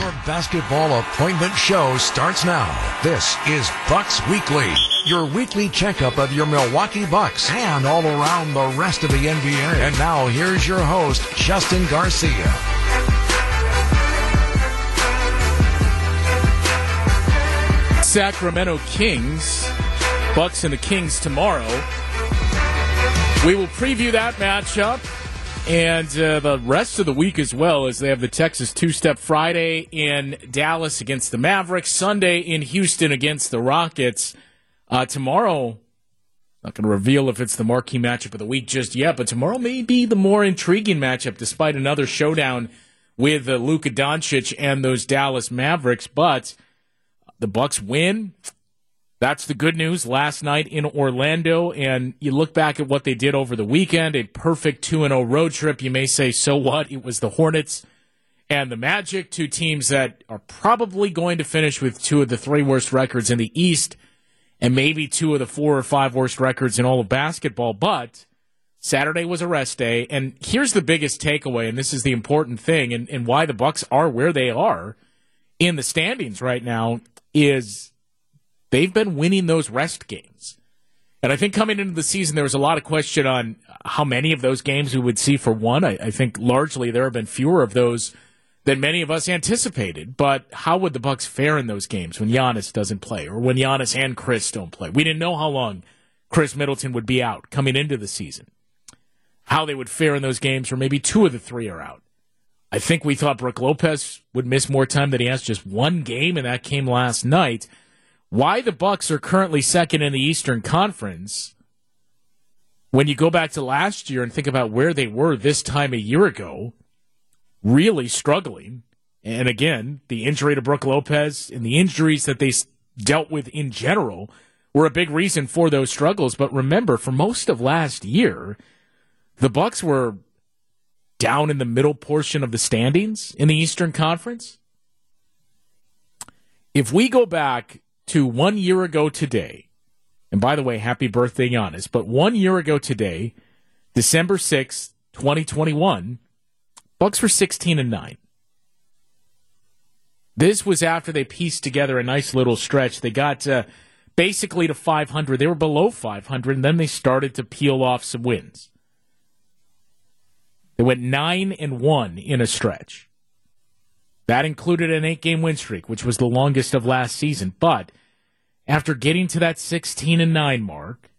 Your basketball appointment show starts now. This is Bucks Weekly, your weekly checkup of your Milwaukee Bucks and all around the rest of the NBA. And now here's your host, Justin Garcia. Sacramento Kings, Bucks and the Kings tomorrow. We will preview that matchup and the rest of the week as well, as they have the Texas two-step Friday in Dallas against the Mavericks, Sunday in Houston against the Rockets. Tomorrow, not going to reveal if it's the marquee matchup of the week just yet, but tomorrow may be the more intriguing matchup despite another showdown with Luka Doncic and those Dallas Mavericks. But the Bucks win. That's the good news last night in Orlando, and you look back at what they did over the weekend, a perfect 2-0 road trip. You may say, so what? It was the Hornets and the Magic, two teams that are probably going to finish with two of the three worst records in the East and maybe two of the 4 or 5 worst records in all of basketball. But Saturday was a rest day, and here's the biggest takeaway, and this is the important thing, and why the Bucks are where they are in the standings right now, is they've been winning those rest games. And I think coming into the season, there was a lot of question on how many of those games we would see for one. I think largely there have been fewer of those than many of us anticipated. But how would the Bucks fare in those games when Giannis doesn't play or when Giannis and Chris don't play? We didn't know how long Chris Middleton would be out coming into the season, how they would fare in those games, or maybe two of the three are out. I think we thought Brook Lopez would miss more time than he has, just one game, and that came last night. Why the Bucks are currently second in the Eastern Conference, when you go back to last year and think about where they were this time a year ago, really struggling. And again, the injury to Brook Lopez and the injuries that they dealt with in general were a big reason for those struggles. But remember, for most of last year, the Bucks were down in the middle portion of the standings in the Eastern Conference. If we go back to 1 year ago today, and by the way, happy birthday, Giannis, but 1 year ago today, December 6th, 2021, Bucks were 16-9. This was after they pieced together a nice little stretch. They got basically to 500. They were below 500, and then they started to peel off some wins. They went 9-1 in a stretch. That included an 8-game win streak, which was the longest of last season. But after getting to that 16-9 mark,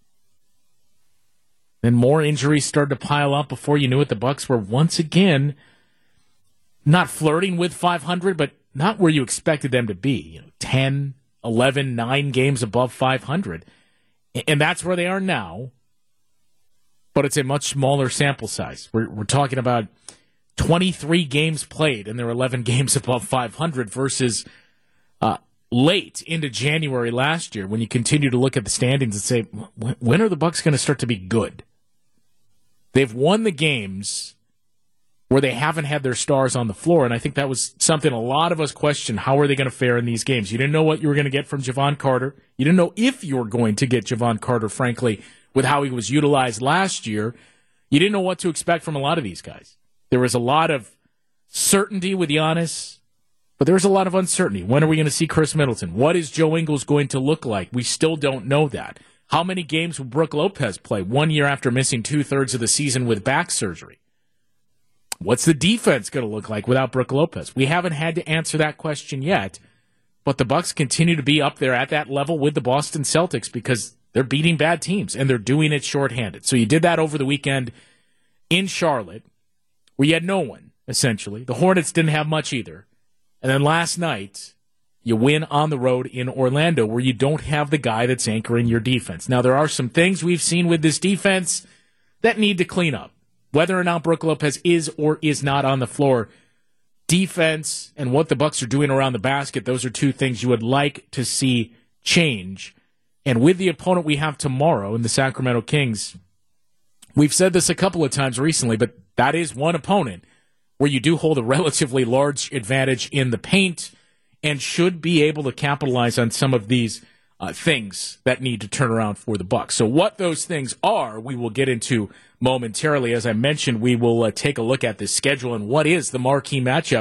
then more injuries started to pile up. Before you knew it, the Bucks were once again not flirting with 500, but not where you expected them to be. 10, 11, 9 games above 500. And that's where they are now. But it's a much smaller sample size. We're talking about 23 games played, and there are 11 games above 500 versus late into January last year, when you continue to look at the standings and say, when are the Bucks going to start to be good? They've won the games where they haven't had their stars on the floor, and I think that was something a lot of us questioned. How are they going to fare in these games? You didn't know what you were going to get from Javon Carter. You didn't know if you were going to get Javon Carter, frankly, with how he was utilized last year. You didn't know what to expect from a lot of these guys. There was a lot of certainty with Giannis, but there was a lot of uncertainty. When are we going to see Chris Middleton? What is Joe Ingles going to look like? We still don't know that. How many games will Brook Lopez play 1 year after missing 2/3 of the season with back surgery? What's the defense going to look like without Brook Lopez? We haven't had to answer that question yet, but the Bucks continue to be up there at that level with the Boston Celtics because they're beating bad teams, and they're doing it shorthanded. So you did that over the weekend in Charlotte, where you had no one, essentially. The Hornets didn't have much either. And then last night, you win on the road in Orlando, where you don't have the guy that's anchoring your defense. Now, there are some things we've seen with this defense that need to clean up. Whether or not Brook Lopez is or is not on the floor, defense and what the Bucks are doing around the basket, those are two things you would like to see change. And with the opponent we have tomorrow in the Sacramento Kings, we've said this a couple of times recently, but that is one opponent where you do hold a relatively large advantage in the paint and should be able to capitalize on some of these things that need to turn around for the Bucks. So what those things are, we will get into momentarily. As I mentioned, we will take a look at the schedule and what is the marquee matchup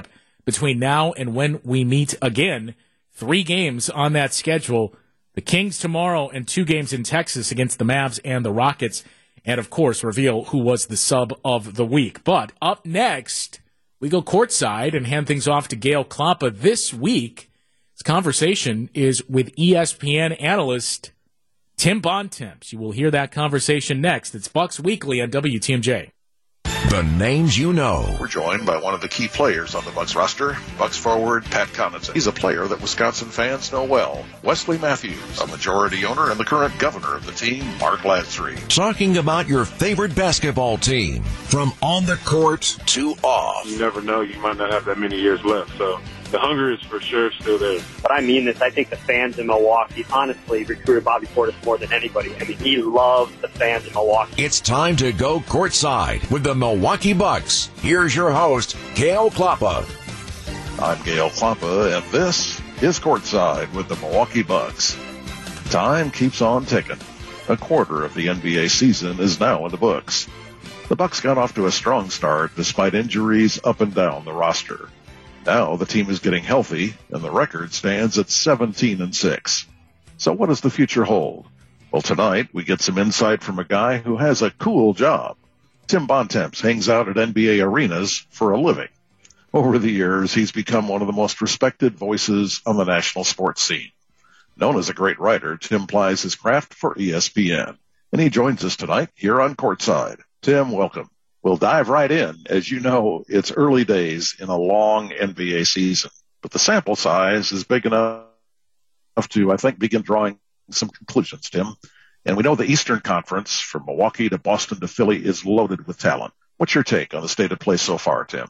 between now and when we meet again. 3 games on that schedule. The Kings tomorrow and 2 games in Texas against the Mavs and the Rockets. And, of course, reveal who was the sub of the week. But up next, we go courtside and hand things off to Gail Klappa. This week, his conversation is with ESPN analyst Tim Bontemps. You will hear that conversation next. It's Bucks Weekly on WTMJ. The names you know. We're joined by one of the key players on the Bucks roster, Bucks forward Pat Connaughton. He's a player that Wisconsin fans know well. Wesley Matthews, a majority owner and the current governor of the team, Mark Lasry. Talking about your favorite basketball team, from on the court to off. You never know. You might not have that many years left, so the hunger is for sure still there. But I mean this. I think the fans in Milwaukee honestly recruited Bobby Portis more than anybody. I mean, he loves the fans in Milwaukee. It's time to go courtside with the Milwaukee Bucks. Here's your host, Gail Klappa. I'm Gail Klappa, and this is Courtside with the Milwaukee Bucks. Time keeps on ticking. A quarter of the NBA season is now in the books. The Bucks got off to a strong start despite injuries up and down the roster. Now the team is getting healthy, and the record stands at 17-6. So what does the future hold? Well, tonight we get some insight from a guy who has a cool job. Tim Bontemps hangs out at NBA arenas for a living. Over the years, he's become one of the most respected voices on the national sports scene. Known as a great writer, Tim plies his craft for ESPN, and he joins us tonight here on Courtside. Tim, welcome. We'll dive right in. As you know, it's early days in a long NBA season, but the sample size is big enough to, I think, begin drawing some conclusions, Tim. And we know the Eastern Conference, from Milwaukee to Boston to Philly, is loaded with talent. What's your take on the state of play so far, Tim?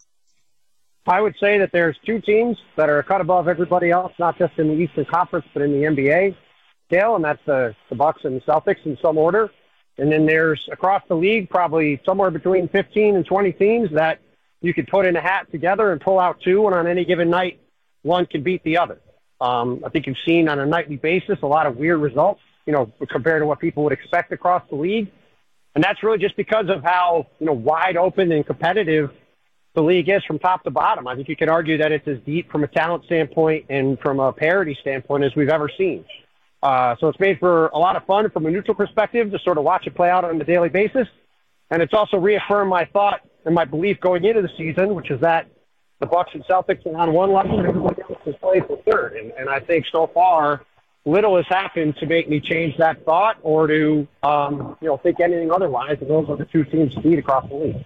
I would say that there's 2 teams that are a cut above everybody else, not just in the Eastern Conference, but in the NBA scale, and that's the Bucks and the Celtics in some order. And then there's, across the league, probably somewhere between 15 and 20 teams that you could put in a hat together and pull out 2, and on any given night, one can beat the other. I think you've seen on a nightly basis a lot of weird results, compared to what people would expect across the league. And that's really just because of how, wide open and competitive the league is from top to bottom. I think you could argue that it's as deep from a talent standpoint and from a parity standpoint as we've ever seen. So it's made for a lot of fun from a neutral perspective to sort of watch it play out on a daily basis. And it's also reaffirmed my thought and my belief going into the season, which is that the Bucks and Celtics are on one level and everybody else is playing for third. And I think so far, little has happened to make me change that thought or to, think anything otherwise. And those are the 2 teams to beat across the league.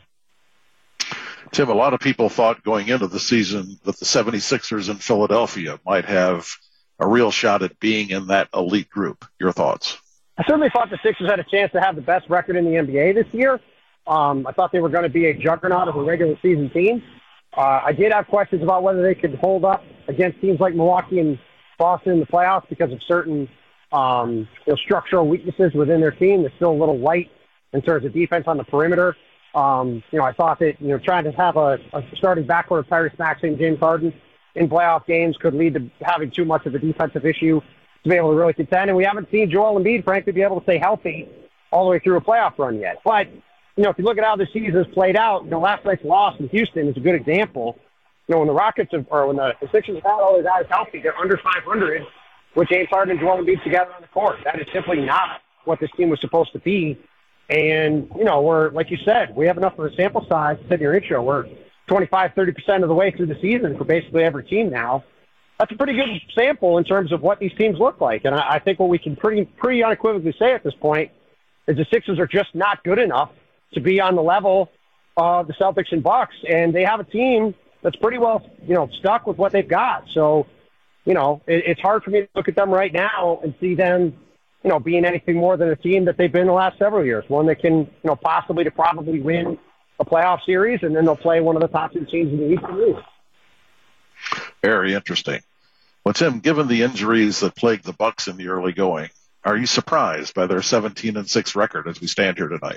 Tim, a lot of people thought going into the season that the 76ers in Philadelphia might have a real shot at being in that elite group. Your thoughts? I certainly thought the Sixers had a chance to have the best record in the NBA this year. I thought they were going to be a juggernaut of a regular season team. I did have questions about whether they could hold up against teams like Milwaukee and Boston in the playoffs because of certain structural weaknesses within their team. They're still a little light in terms of defense on the perimeter. I thought that trying to have a starting backcourt of Tyrese Maxey and James Harden in playoff games could lead to having too much of a defensive issue to be able to really contend. And we haven't seen Joel Embiid, frankly, be able to stay healthy all the way through a playoff run yet. But, if you look at how the season has played out, last night's loss in Houston is a good example. When the when the Sixers have had all their guys healthy, they're under 500 with James Harden and Joel Embiid together on the court. That is simply not what this team was supposed to be. And, we're, like you said, we have enough of a sample size. You said in your intro, we're 25-30% of the way through the season for basically every team now. That's a pretty good sample in terms of what these teams look like. And I think what we can pretty unequivocally say at this point is the Sixers are just not good enough to be on the level of the Celtics and Bucks. And they have a team that's pretty well, stuck with what they've got. So, it's hard for me to look at them right now and see them, being anything more than a team that they've been the last several years. One that can, possibly to probably win a playoff series, and then they'll play one of the top 2 teams in the Eastern League. Very interesting. Well, Tim, given the injuries that plagued the Bucks in the early going, are you surprised by their 17-6 record as we stand here tonight?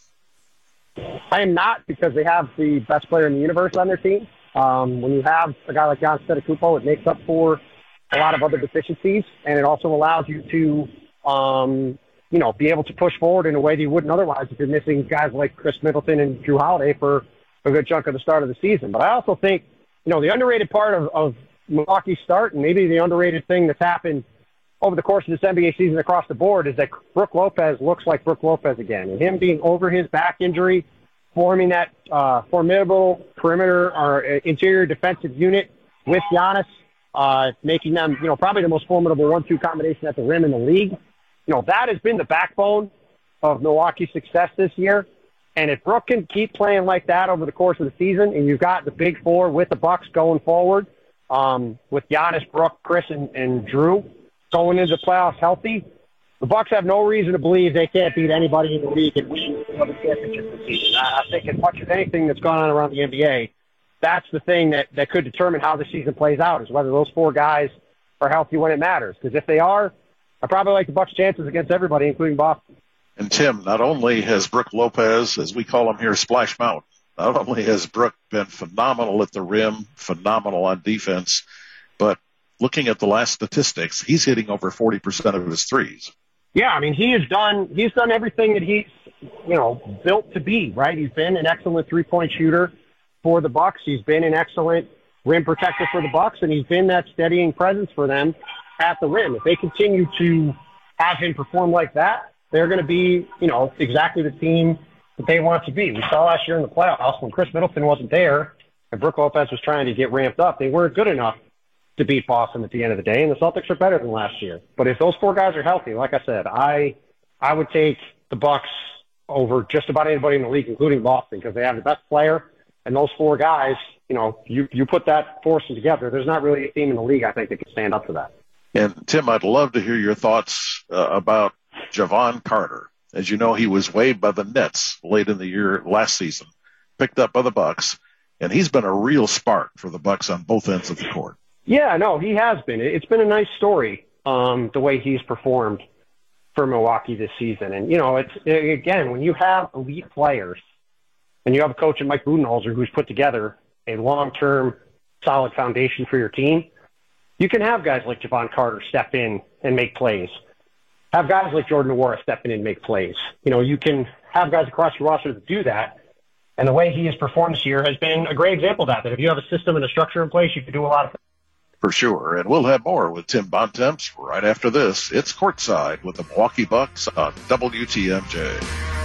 I am not, because they have the best player in the universe on their team. When you have a guy like Giannis Antetokounmpo, it makes up for a lot of other deficiencies, and it also allows you to be able to push forward in a way that you wouldn't otherwise if you're missing guys like Chris Middleton and Drew Holiday for a good chunk of the start of the season. But I also think, the underrated part of Milwaukee's start, and maybe the underrated thing that's happened over the course of this NBA season across the board, is that Brook Lopez looks like Brook Lopez again. And him being over his back injury, forming that formidable perimeter or interior defensive unit with Giannis, making them, probably the most formidable 1-2 combination at the rim in the league. That has been the backbone of Milwaukee's success this year. And if Brook can keep playing like that over the course of the season, and you've got the big four with the Bucks going forward, with Giannis, Brook, Chris, and Drew going into the playoffs healthy, the Bucks have no reason to believe they can't beat anybody in the league and win the championship this season. I think as much as anything that's gone on around the NBA, that's the thing that could determine how the season plays out, is whether those four guys are healthy when it matters. Because if they are, I probably like the Bucks' chances against everybody, including Boston. And Tim, not only has Brook Lopez, as we call him here, Splash Mountain, not only has Brook been phenomenal at the rim, phenomenal on defense, but looking at the last statistics, he's hitting over 40% of his threes. Yeah, I mean, he's done everything that he's, built to be, right? He's been an excellent three-point shooter for the Bucks. He's been an excellent rim protector for the Bucks, and he's been that steadying presence for them at the rim. If they continue to have him perform like that, they're going to be, exactly the team that they want to be. We saw last year in the playoffs when Chris Middleton wasn't there and Brook Lopez was trying to get ramped up, they weren't good enough to beat Boston at the end of the day, and the Celtics are better than last year. But if those four guys are healthy, like I said, I would take the Bucks over just about anybody in the league, including Boston, because they have the best player, and those four guys, you put that foursome together, there's not really a team in the league, I think, that can stand up to that. And, Tim, I'd love to hear your thoughts about Jevon Carter. As you know, he was waived by the Nets late in the year last season, picked up by the Bucks, and he's been a real spark for the Bucks on both ends of the court. Yeah, no, he has been. It's been a nice story, the way he's performed for Milwaukee this season. And, it's, again, when you have elite players and you have a coach in Mike Budenholzer who's put together a long-term solid foundation for your team, you can have guys like Jevon Carter step in and make plays. Have guys like Jordan Nwora step in and make plays. You can have guys across your roster that do that. And the way he has performed this year has been a great example of that if you have a system and a structure in place, you can do a lot of things. For sure. And we'll have more with Tim Bontemps right after this. It's Courtside with the Milwaukee Bucks on WTMJ.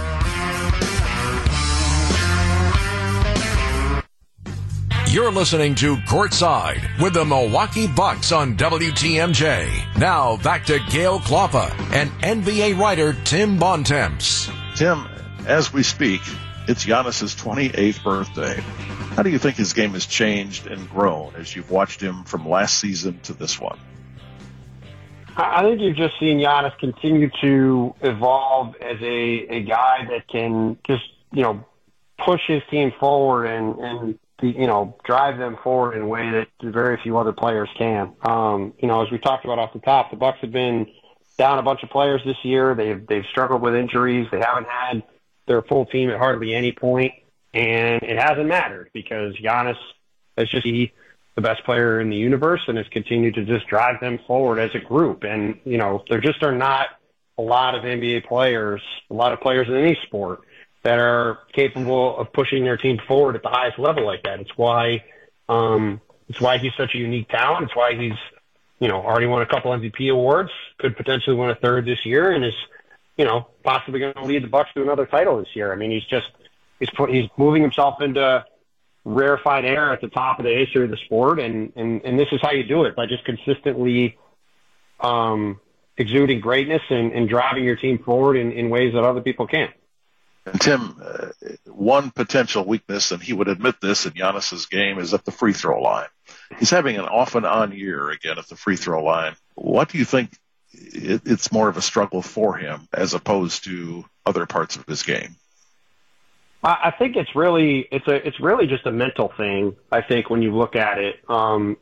You're listening to Courtside with the Milwaukee Bucks on WTMJ. Now back to Gail Kloppa and NBA writer Tim Bontemps. Tim, as we speak, it's Giannis's 28th birthday. How do you think his game has changed and grown as you've watched him from last season to this one? I think you've just seen Giannis continue to evolve as a guy that can just, push his team forward and drive them forward in a way that very few other players can. As we talked about off the top, the Bucks have been down a bunch of players this year. They've struggled with injuries. They haven't had their full team at hardly any point, and it hasn't mattered because Giannis is just the best player in the universe and has continued to just drive them forward as a group. And, there just are not a lot of NBA players, a lot of players in any sport that are capable of pushing their team forward at the highest level like that. It's why he's such a unique talent. It's why he's, already won a couple MVP awards, could potentially win a third this year, and is, possibly going to lead the Bucks to another title this year. I mean, he's moving himself into rarefied air at the top of the history of the sport, and this is how you do it, by just consistently exuding greatness and driving your team forward in ways that other people can't. And Tim, one potential weakness, and he would admit this in Giannis's game, is at the free throw line. He's having an off and on year again at the free throw line. What do you think it's more of a struggle for him as opposed to other parts of his game? I think it's really just a mental thing. I think when you look at it, Giannis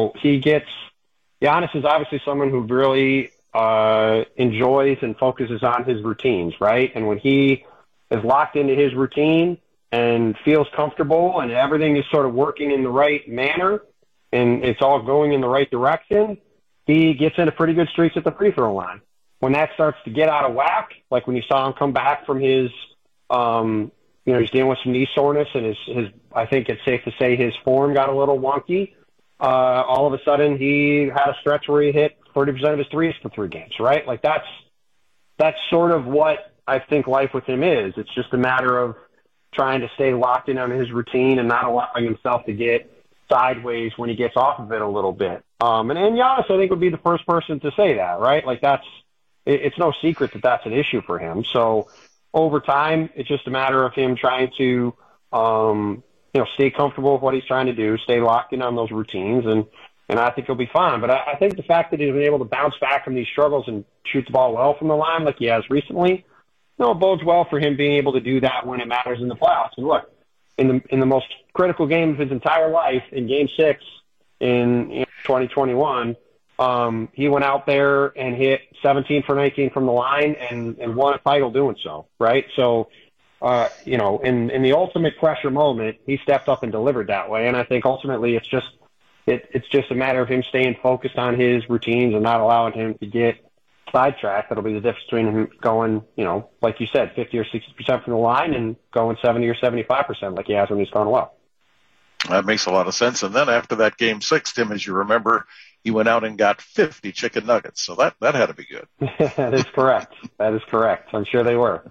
is obviously someone who really enjoys and focuses on his routines, right? And when he is locked into his routine and feels comfortable and everything is sort of working in the right manner and it's all going in the right direction, he gets into pretty good streaks at the free throw line. When that starts to get out of whack, like when you saw him come back from his he's dealing with some knee soreness, and I think it's safe to say his form got a little wonky. All of a sudden, he had a stretch where he hit 30% of his threes for 3 games, right? Like that's sort of what I think life with him is. It's just a matter of trying to stay locked in on his routine and not allowing himself to get sideways when he gets off of it a little bit. And Giannis, I think, would be the first person to say that, right? Like it's no secret that that's an issue for him. So over time, it's just a matter of him trying to, stay comfortable with what he's trying to do, stay locked in on those routines, and I think he'll be fine. But I think the fact that he's been able to bounce back from these struggles and shoot the ball well from the line like he has recently, it bodes well for him being able to do that when it matters in the playoffs. And look, in the most critical game of his entire life, in Game 6 in 2021, he went out there and hit 17 for 19 from the line and won a title doing so, right? So, in the ultimate pressure moment, he stepped up and delivered that way. And I think ultimately it's just a matter of him staying focused on his routines and not allowing him to get sidetracked. That'll be the difference between him going, like you said, 50 or 60% from the line and going 70 or 75% like he has when he's gone well. That makes a lot of sense. And then after that Game 6, Tim, as you remember, he went out and got 50 chicken nuggets. So that had to be good. That is correct. I'm sure they were.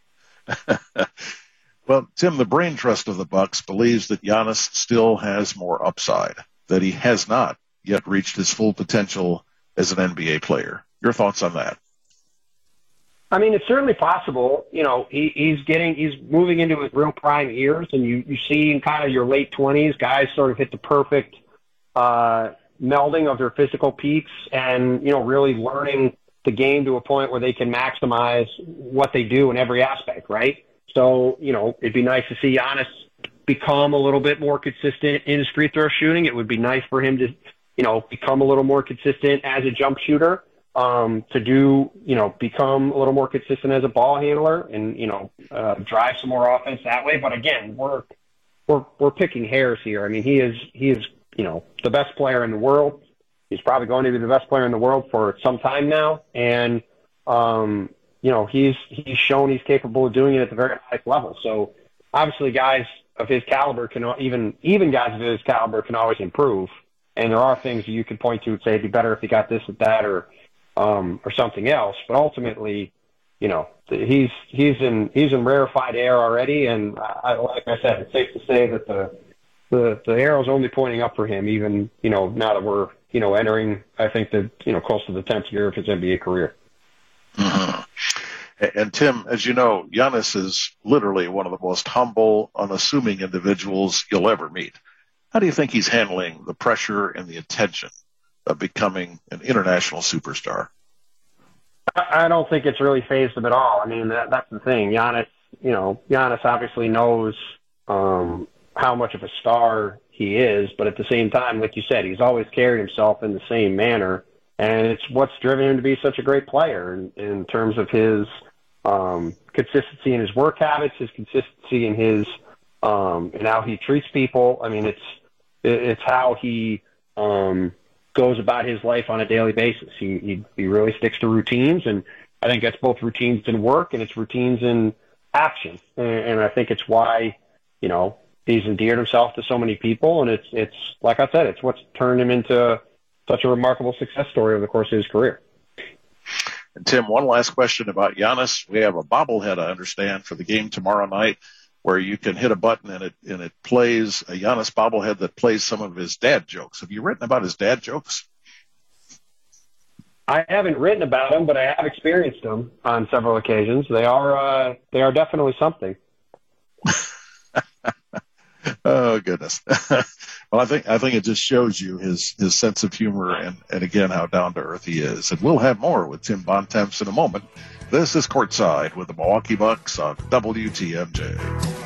Well, Tim, the brain trust of the Bucks believes that Giannis still has more upside, that he has not yet reached his full potential as an NBA player. Your thoughts on that? I mean, it's certainly possible. He's moving into his real prime years, and you see in kind of your late 20s, guys sort of hit the perfect melding of their physical peaks and, really learning the game to a point where they can maximize what they do in every aspect, right? So, it'd be nice to see Giannis become a little bit more consistent in his free throw shooting. It would be nice for him to, become a little more consistent as a jump shooter, become a little more consistent as a ball handler and, drive some more offense that way. But again, we're picking hairs here. I mean, he is, the best player in the world. He's probably going to be the best player in the world for some time now. And, he's shown he's capable of doing it at the very highest level. So obviously guys of his caliber even guys of his caliber can always improve. And there are things that you could point to and say it'd be better if he got this or that or something else. But ultimately, he's in rarefied air already. And like I said, it's safe to say that the arrow's only pointing up for him, even, now that we're, entering, I think that, close to the 10th year of his NBA career. Mm-hmm. And Tim, as you know, Giannis is literally one of the most humble, unassuming individuals you'll ever meet. How do you think he's handling the pressure and the attention of becoming an international superstar? I don't think it's really fazed him at all. I mean, that's the thing. Giannis obviously knows how much of a star he is, but at the same time, like you said, he's always carried himself in the same manner, and it's what's driven him to be such a great player in terms of his consistency in his work habits, his consistency in his and how he treats people. I mean, it's how he goes about his life on a daily basis. He really sticks to routines, and I think that's both routines in work and it's routines in action. And I think it's why, he's endeared himself to so many people, and it's like I said, it's what's turned him into such a remarkable success story over the course of his career. And Tim, one last question about Giannis. We have a bobblehead, I understand, for the game tomorrow night, where you can hit a button and it plays a Giannis bobblehead that plays some of his dad jokes. Have you written about his dad jokes? I haven't written about them, but I have experienced them on several occasions. They are definitely something. Oh, goodness. Well, I think it just shows you his sense of humor and again, how down to earth he is. And we'll have more with Tim Bontemps in a moment. This is Courtside with the Milwaukee Bucks on WTMJ.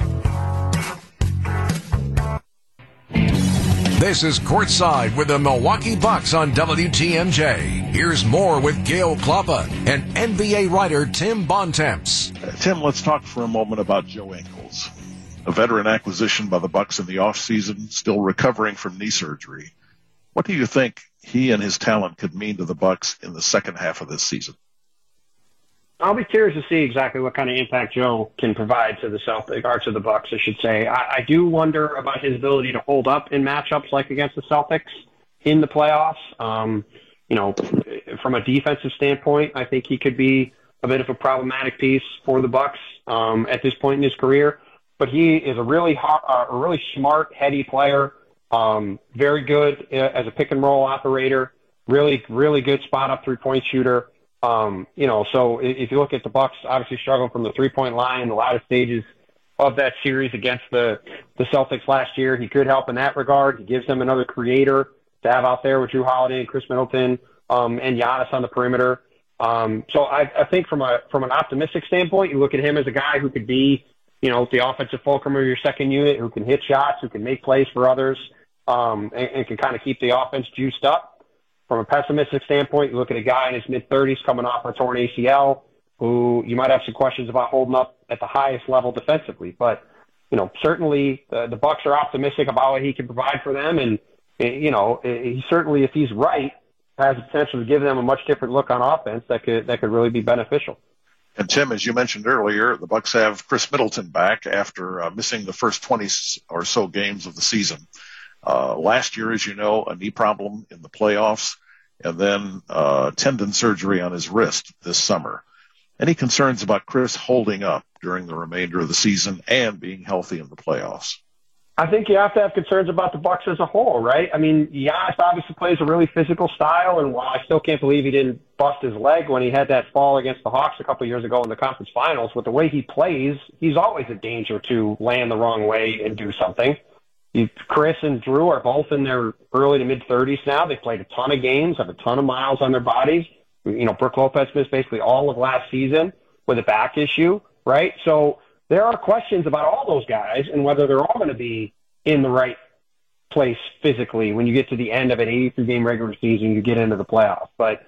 This is Courtside with the Milwaukee Bucks on WTMJ. Here's more with Gail Klappa and NBA writer Tim Bontemps. Tim, let's talk for a moment about Joe Ingles, a veteran acquisition by the Bucks in the offseason, still recovering from knee surgery. What do you think he and his talent could mean to the Bucks in the second half of this season? I'll be curious to see exactly what kind of impact Joe can provide to the Celtics, or to the Bucks, I should say. I do wonder about his ability to hold up in matchups like against the Celtics in the playoffs. From a defensive standpoint, I think he could be a bit of a problematic piece for the Bucks at this point in his career. But he is a really smart, heady player, very good as a pick and roll operator, really, really good spot up 3-point shooter. So if you look at the Bucks, obviously struggling from the 3-point line in the latter stages of that series against the Celtics last year, he could help in that regard. He gives them another creator to have out there with Jrue Holiday and Chris Middleton, and Giannis on the perimeter. So I think from an optimistic standpoint, you look at him as a guy who could be, the offensive fulcrum of your second unit, who can hit shots, who can make plays for others, and can kind of keep the offense juiced up. From a pessimistic standpoint, you look at a guy in his mid-30s coming off a torn ACL, who you might have some questions about holding up at the highest level defensively. But, certainly the Bucks are optimistic about what he can provide for them. And, he certainly, if he's right, has the potential to give them a much different look on offense that could really be beneficial. And Tim, as you mentioned earlier, the Bucks have Chris Middleton back after missing the first 20 or so games of the season. Last year, as you know, a knee problem in the playoffs, and then tendon surgery on his wrist this summer. Any concerns about Chris holding up during the remainder of the season and being healthy in the playoffs? I think you have to have concerns about the Bucks as a whole, right? I mean, Giannis obviously plays a really physical style, and while I still can't believe he didn't bust his leg when he had that fall against the Hawks a couple of years ago in the conference finals, with the way he plays, he's always a danger to land the wrong way and do something. Chris and Jrue are both in their early to mid-30s now. They played a ton of games, have a ton of miles on their bodies. Brook Lopez missed basically all of last season with a back issue, right? So there are questions about all those guys and whether they're all going to be in the right place physically when you get to the end of an 83-game regular season, you get into the playoffs. But,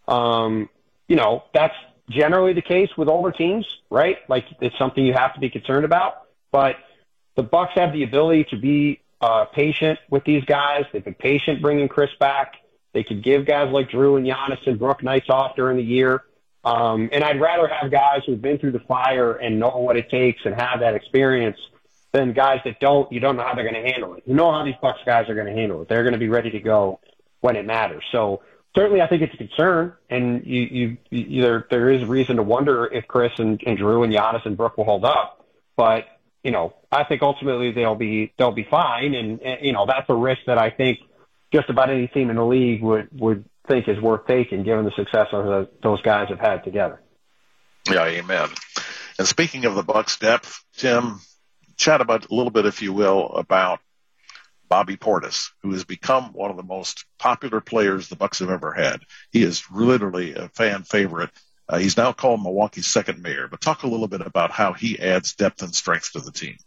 that's generally the case with older teams, right? Like, it's something you have to be concerned about. But the Bucks have the ability to be patient with these guys. They've been patient bringing Chris back. They could give guys like Jrue and Giannis and Brook nights off during the year. And I'd rather have guys who've been through the fire and know what it takes and have that experience than guys that don't. You don't know how they're going to handle it. You know how these Bucks guys are going to handle it. They're going to be ready to go when it matters. So certainly I think it's a concern, and there is reason to wonder if Chris and Jrue and Giannis and Brook will hold up. But I think ultimately they'll be fine, and that's a risk that I think just about any team in the league would think is worth taking, given the success of those guys have had together. Yeah, amen. And speaking of the Bucks' depth, Tim, chat about a little bit, if you will, about Bobby Portis, who has become one of the most popular players the Bucks have ever had. He is literally a fan favorite. He's now called Milwaukee's second mayor. But talk a little bit about how he adds depth and strength to the team.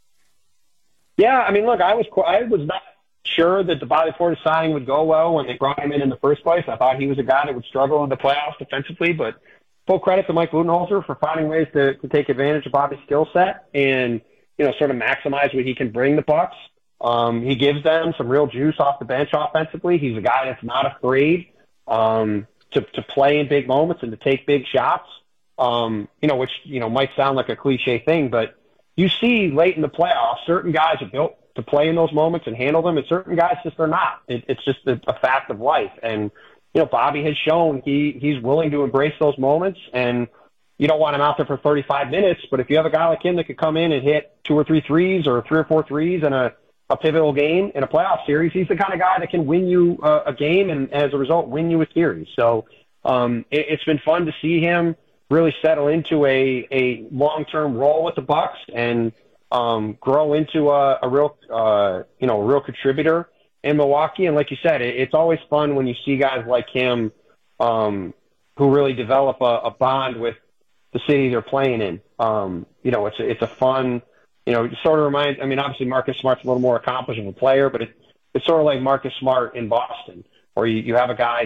Yeah, I mean, look, I was not sure that the Bobby Portis signing would go well when they brought him in the first place. I thought he was a guy that would struggle in the playoffs defensively, but full credit to Mike Budenholzer for finding ways to take advantage of Bobby's skill set and, sort of maximize what he can bring the Bucks. He gives them some real juice off the bench offensively. He's a guy that's not afraid to play in big moments and to take big shots, which might sound like a cliche thing, but you see late in the playoffs, certain guys are built to play in those moments and handle them, and certain guys just are not. It's just a fact of life. And, Bobby has shown he's willing to embrace those moments, and you don't want him out there for 35 minutes, but if you have a guy like him that could come in and hit 2 or 3 threes or 3 or 4 threes in a pivotal game in a playoff series, he's the kind of guy that can win you a game and, as a result, win you a series. So it's been fun to see him really settle into a long-term role with the Bucks and grow into a real contributor in Milwaukee. And like you said, it's always fun when you see guys like him who really develop a bond with the city they're playing in. It's a fun, it sort of reminds, obviously Marcus Smart's a little more accomplished of a player, but it's sort of like Marcus Smart in Boston, where you have a guy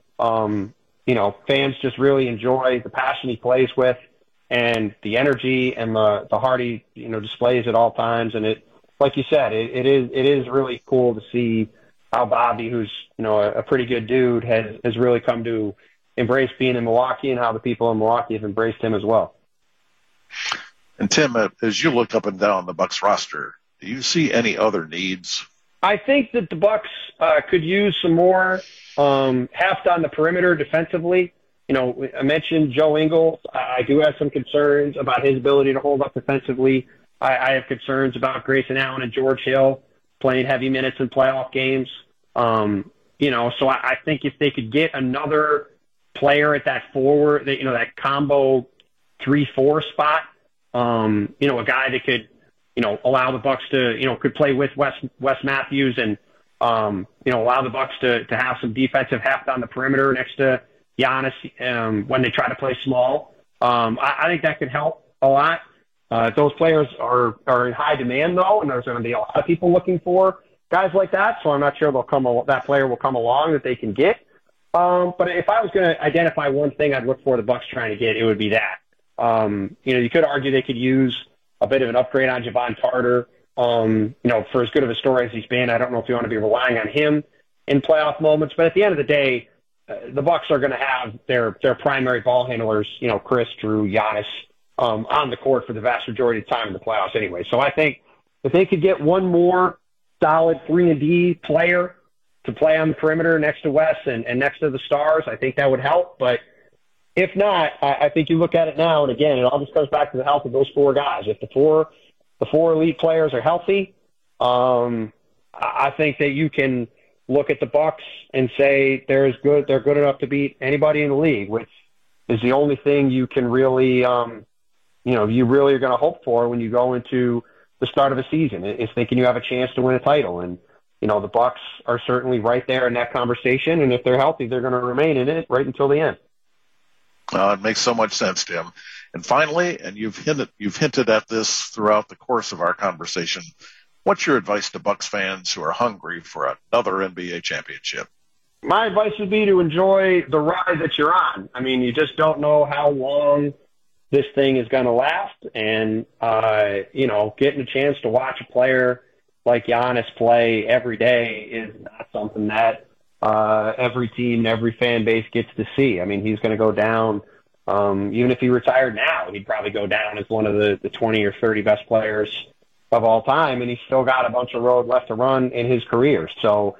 that, fans just really enjoy the passion he plays with and the energy and the heart he, displays at all times. And it, like you said, it is really cool to see how Bobby, who's, a pretty good dude, has really come to embraced being in Milwaukee and how the people in Milwaukee have embraced him as well. And Tim, as you look up and down the Bucks roster, do you see any other needs? I think that the Bucks could use some more heft on the perimeter defensively. I mentioned Joe Ingles. I do have some concerns about his ability to hold up defensively. I have concerns about Grayson Allen and George Hill playing heavy minutes in playoff games. So I think if they could get another player at that forward, that combo 3-4 spot, a guy that could, allow the Bucks to, could play with Wes Matthews and, allow the Bucks to have some defensive heft on the perimeter next to Giannis when they try to play small. I think that could help a lot. Those players are in high demand, though, and there's going to be a lot of people looking for guys like that, so I'm not sure that player will come along that they can get. But if I was going to identify one thing I'd look for the Bucks trying to get, it would be that. You could argue they could use a bit of an upgrade on Javon Carter. For as good of a story as he's been, I don't know if you want to be relying on him in playoff moments. But at the end of the day, the Bucks are going to have their primary ball handlers, Chris, Drew, Giannis, on the court for the vast majority of the time in the playoffs anyway. So I think if they could get one more solid 3-and-D player to play on the perimeter next to Wes and next to the Stars, I think that would help. But if not, I think you look at it now, and again, it all just comes back to the health of those four guys. If the four elite players are healthy, I think that you can look at the Bucks and say they're good enough to beat anybody in the league, which is the only thing you can really, you really are going to hope for when you go into the start of a season, is thinking you have a chance to win a title. And, the Bucks are certainly right there in that conversation. And if they're healthy, they're going to remain in it right until the end. It makes so much sense, Tim. And finally, and you've hinted at this throughout the course of our conversation, what's your advice to Bucks fans who are hungry for another NBA championship? My advice would be to enjoy the ride that you're on. I mean, you just don't know how long this thing is going to last. And, getting a chance to watch a player like Giannis play every day is not something that every team, every fan base gets to see. I mean, he's going to go down, even if he retired now, he'd probably go down as one of the 20 or 30 best players of all time, and he's still got a bunch of road left to run in his career. So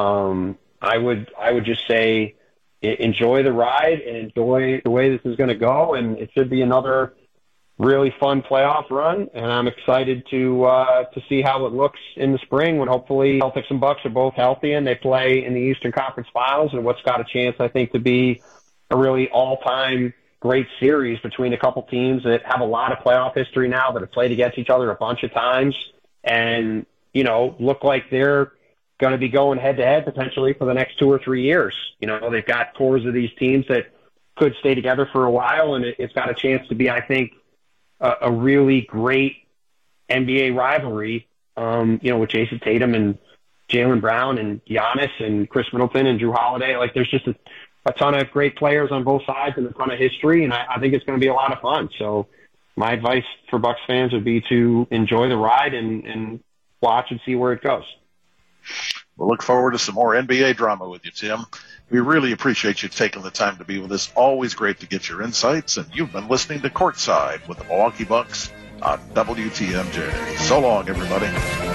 I would just say enjoy the ride and enjoy the way this is going to go, and it should be another really fun playoff run, and I'm excited to see how it looks in the spring when hopefully Celtics and Bucks are both healthy and they play in the Eastern Conference Finals, and what's got a chance, I think, to be a really all-time great series between a couple teams that have a lot of playoff history now, that have played against each other a bunch of times and, look like they're going to be going head-to-head potentially for the next 2 or 3 years. They've got cores of these teams that could stay together for a while, and it's got a chance to be, I think, a really great NBA rivalry, with Jason Tatum and Jaylen Brown and Giannis and Chris Middleton and Drew Holiday. Like, there's just a ton of great players on both sides and a ton of history, and I think it's going to be a lot of fun. So my advice for Bucks fans would be to enjoy the ride and watch and see where it goes. We'll look forward to some more NBA drama with you, Tim. We really appreciate you taking the time to be with us. Always great to get your insights, and you've been listening to Courtside with the Milwaukee Bucks on WTMJ. So long, everybody.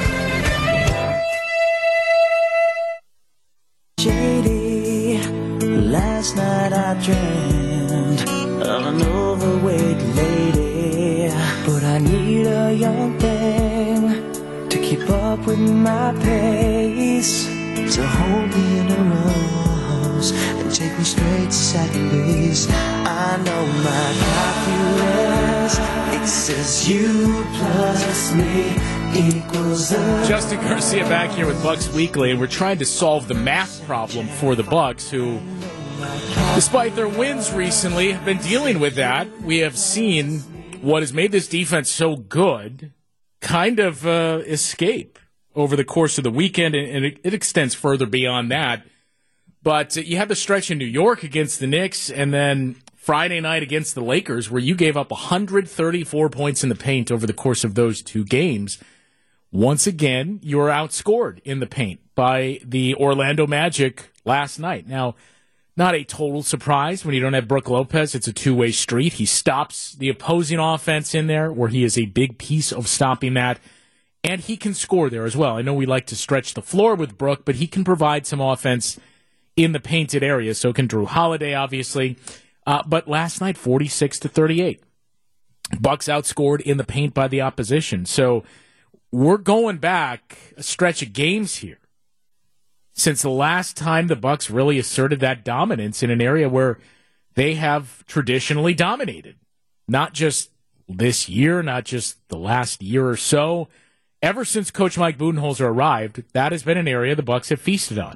JD, last night I dreamed of an overweight lady, but I need a young thing to keep up with my pace, to hold me in her arms and take me straight to second base. I know my calculus, it says you plus me equals a... Justin Garcia back here with Bucks Weekly, and we're trying to solve the math problem for the Bucks, who, despite their wins recently, have been dealing with that. We have seen what has made this defense so good kind of escape over the course of the weekend, and it extends further beyond that. But you had the stretch in New York against the Knicks, and then Friday night against the Lakers, where you gave up 134 points in the paint over the course of those two games. Once again, you were outscored in the paint by the Orlando Magic last night. Now, not a total surprise when you don't have Brook Lopez. It's a two-way street. He stops the opposing offense in there, where he is a big piece of stopping that. And he can score there as well. I know we like to stretch the floor with Brook, but he can provide some offense in the painted area. So can Drew Holiday, obviously. But last night, 46-38. Bucks outscored in the paint by the opposition. So we're going back a stretch of games here since the last time the Bucks really asserted that dominance in an area where they have traditionally dominated. Not just this year, not just the last year or so. Ever since Coach Mike Budenholzer arrived, that has been an area the Bucks have feasted on.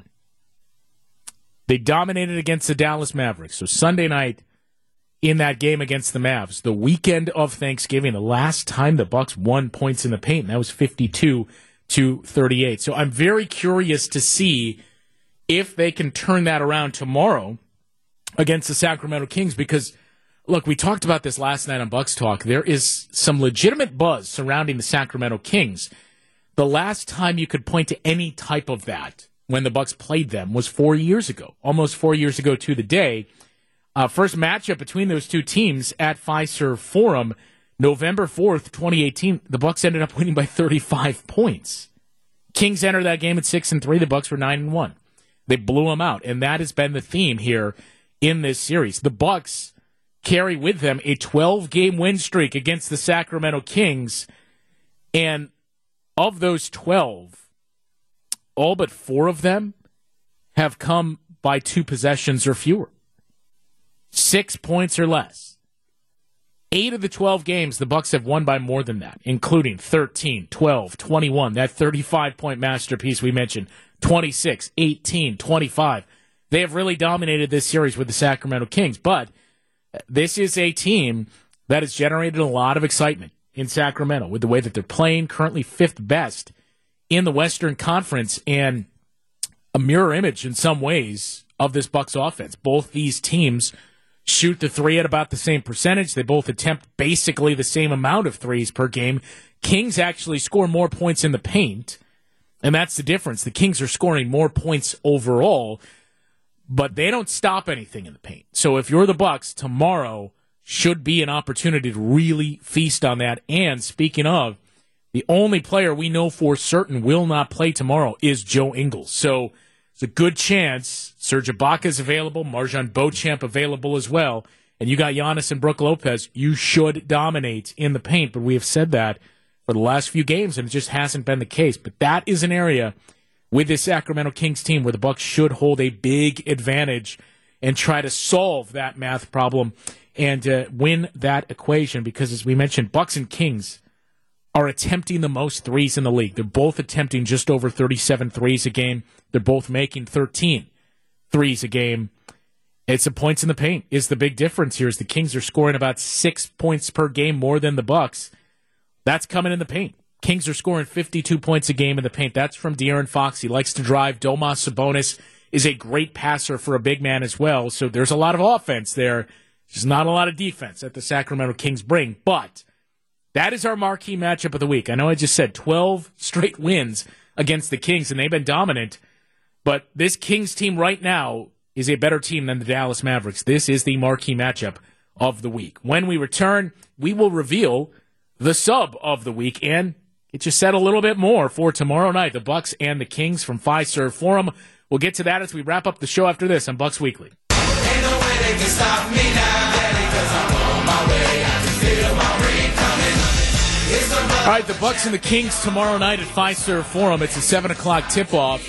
They dominated against the Dallas Mavericks. So Sunday night in that game against the Mavs, the weekend of Thanksgiving, the last time the Bucks won points in the paint, and that was 52-38. So I'm very curious to see if they can turn that around tomorrow against the Sacramento Kings, because look, we talked about this last night on Bucks Talk. There is some legitimate buzz surrounding the Sacramento Kings. The last time you could point to any type of that when the Bucks played them was 4 years ago, almost 4 years ago to the day. First matchup between those two teams at Fiserv Forum, November 4th, 2018. The Bucks ended up winning by 35 points. Kings entered that game at 6-3. The Bucks were 9-1. They blew them out, and that has been the theme here in this series. The Bucks carry with them a 12-game win streak against the Sacramento Kings, and of those 12, all but 4 of them have come by 2 possessions or fewer. 6 points or less. 8 of the 12 games, the Bucks have won by more than that, including 13, 12, 21, that 35-point masterpiece we mentioned, 26, 18, 25. They have really dominated this series with the Sacramento Kings, but this is a team that has generated a lot of excitement in Sacramento with the way that they're playing, currently 5th best in the Western Conference, and a mirror image in some ways of this Bucks offense. Both these teams shoot the three at about the same percentage. They both attempt basically the same amount of threes per game. Kings actually score more points in the paint, and that's the difference. The Kings are scoring more points overall, but they don't stop anything in the paint. So if you're the Bucks, tomorrow should be an opportunity to really feast on that. And speaking of, the only player we know for certain will not play tomorrow is Joe Ingles. So it's a good chance Serge Ibaka's available, Marjan Beauchamp available as well, and you got Giannis and Brook Lopez. You should dominate in the paint, but we have said that for the last few games, and it just hasn't been the case. But that is an area with this Sacramento Kings team where the Bucks should hold a big advantage and try to solve that math problem and win that equation, because as we mentioned, Bucks and Kings are attempting the most threes in the league. They're both attempting just over 37 threes a game. They're both making 13 threes a game. It's the points in the paint is the big difference here, as the Kings are scoring about 6 points per game more than the Bucks. That's coming in the paint. Kings are scoring 52 points a game in the paint. That's from De'Aaron Fox. He likes to drive. Domas Sabonis is a great passer for a big man as well. So there's a lot of offense there. There's not a lot of defense that the Sacramento Kings bring. But that is our marquee matchup of the week. I know I just said 12 straight wins against the Kings, and they've been dominant. But this Kings team right now is a better team than the Dallas Mavericks. This is the marquee matchup of the week. When we return, we will reveal the sub of the week and get you set a little bit more for tomorrow night, the Bucks and the Kings from Fiserv Forum. We'll get to that as we wrap up the show after this on Bucks Weekly. Ain't no way they can stop me now, Daddy, 'cause I'm on my way. I can feel my ring coming. It's the Bucks. All right, the Bucks and the Kings tomorrow night at Fiserv Forum. It's a 7 o'clock tip-off.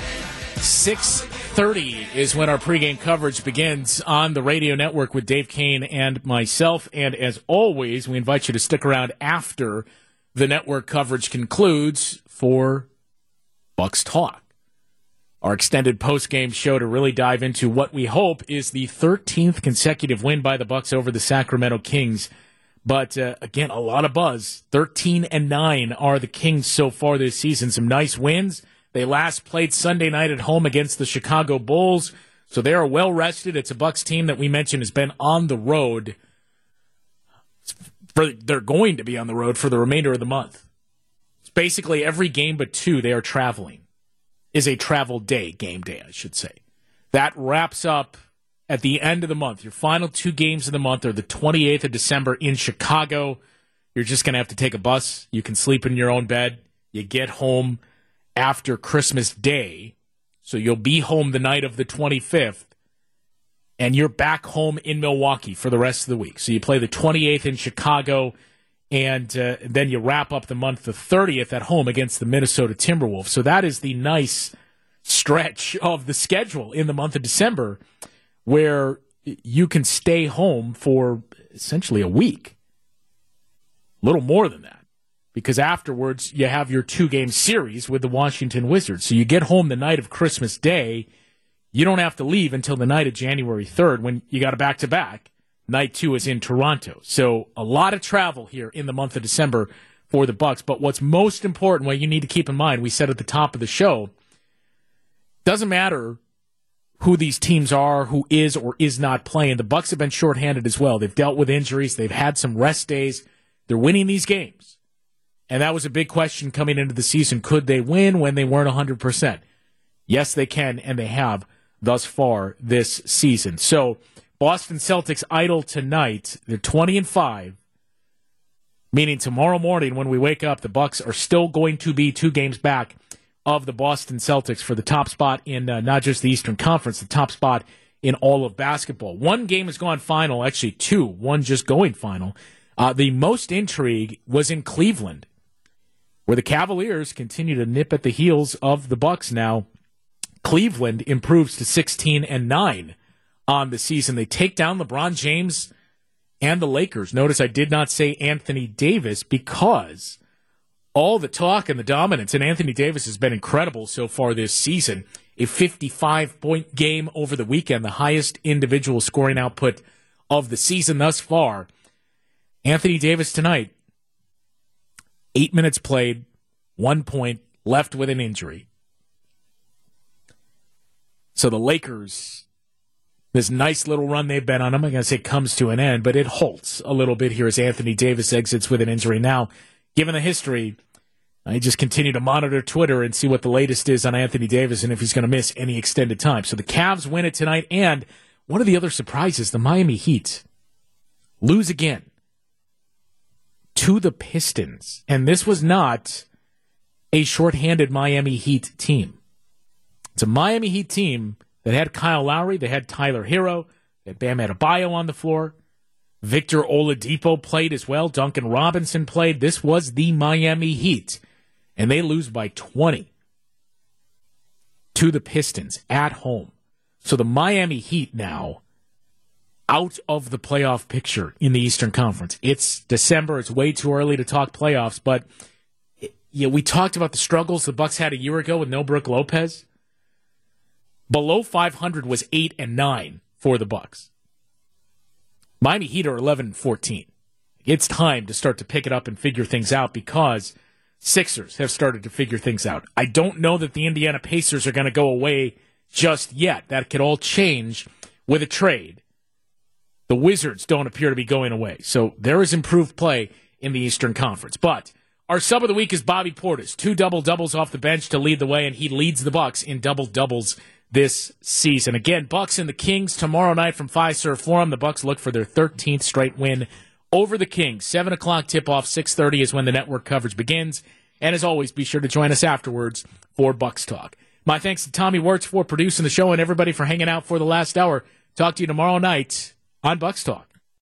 6:30 is when our pregame coverage begins on the radio network with Dave Kane and myself. And as always, we invite you to stick around after the network coverage concludes for Bucks Talk, our extended post-game show to really dive into what we hope is the 13th consecutive win by the Bucks over the Sacramento Kings. But again, a lot of buzz. 13-9 are the Kings so far this season. Some nice wins. They last played Sunday night at home against the Chicago Bulls, so they are well rested. It's a Bucks team that we mentioned has been on the road. They're going to be on the road for the remainder of the month. It's basically every game but 2 they are traveling. Is a travel day, game day, I should say. That wraps up at the end of the month. Your final 2 games of the month are the 28th of December in Chicago. You're just going to have to take a bus. You can sleep in your own bed. You get home after Christmas Day, so you'll be home the night of the 25th, and you're back home in Milwaukee for the rest of the week. So you play the 28th in Chicago, and then you wrap up the month the 30th at home against the Minnesota Timberwolves. So that is the nice stretch of the schedule in the month of December where you can stay home for essentially a week. A little more than that, because afterwards you have your 2-game series with the Washington Wizards. So you get home the night of Christmas Day. You don't have to leave until the night of January 3rd when you got a back-to-back. Night 2 is in Toronto. So a lot of travel here in the month of December for the Bucks. But what's most important, what you need to keep in mind, we said at the top of the show, doesn't matter who these teams are, who is or is not playing. The Bucks have been shorthanded as well. They've dealt with injuries. They've had some rest days. They're winning these games. And that was a big question coming into the season. Could they win when they weren't 100%? Yes, they can, and they have thus far this season. So Boston Celtics idle tonight. They're 20-5, meaning tomorrow morning when we wake up, the Bucks are still going to be 2 games back of the Boston Celtics for the top spot in not just the Eastern Conference, the top spot in all of basketball. 1 game has gone final, actually 2, 1 just going final. The most intrigue was in Cleveland, where the Cavaliers continue to nip at the heels of the Bucks now. Cleveland improves to 16-9 on the season. They take down LeBron James and the Lakers. Notice I did not say Anthony Davis because all the talk and the dominance, and Anthony Davis has been incredible so far this season. A 55-point game over the weekend, the highest individual scoring output of the season thus far. Anthony Davis tonight, 8 minutes played, 1 point, left with an injury. So the Lakers, this nice little run they've been on, I'm not going to say comes to an end, but it halts a little bit here as Anthony Davis exits with an injury. Now, given the history, I just continue to monitor Twitter and see what the latest is on Anthony Davis and if he's going to miss any extended time. So the Cavs win it tonight, and one of the other surprises, the Miami Heat lose again to the Pistons. And this was not a shorthanded Miami Heat team. It's a Miami Heat team that had Kyle Lowry, they had Tyler Hero, they had Bam Adebayo on the floor. Victor Oladipo played as well. Duncan Robinson played. This was the Miami Heat. And they lose by 20 to the Pistons at home. So the Miami Heat now out of the playoff picture in the Eastern Conference. It's December. It's way too early to talk playoffs. But we talked about the struggles the Bucks had a year ago with no Brook Lopez. Below 500 was 8-9 for the Bucks. Miami Heat are 11-14. It's time to start to pick it up and figure things out because Sixers have started to figure things out. I don't know that the Indiana Pacers are going to go away just yet. That could all change with a trade. The Wizards don't appear to be going away. So there is improved play in the Eastern Conference. But our sub of the week is Bobby Portis. 2 double-doubles off the bench to lead the way, and he leads the Bucks in double-doubles this season. Again, Bucks and the Kings tomorrow night from Fiserv Forum. The Bucks look for their 13th straight win over the Kings. 7 o'clock tip-off, 6:30 is when the network coverage begins. And as always, be sure to join us afterwards for Bucks Talk. My thanks to Tommy Wirtz for producing the show and everybody for hanging out for the last hour. Talk to you tomorrow night on Bucks Talk.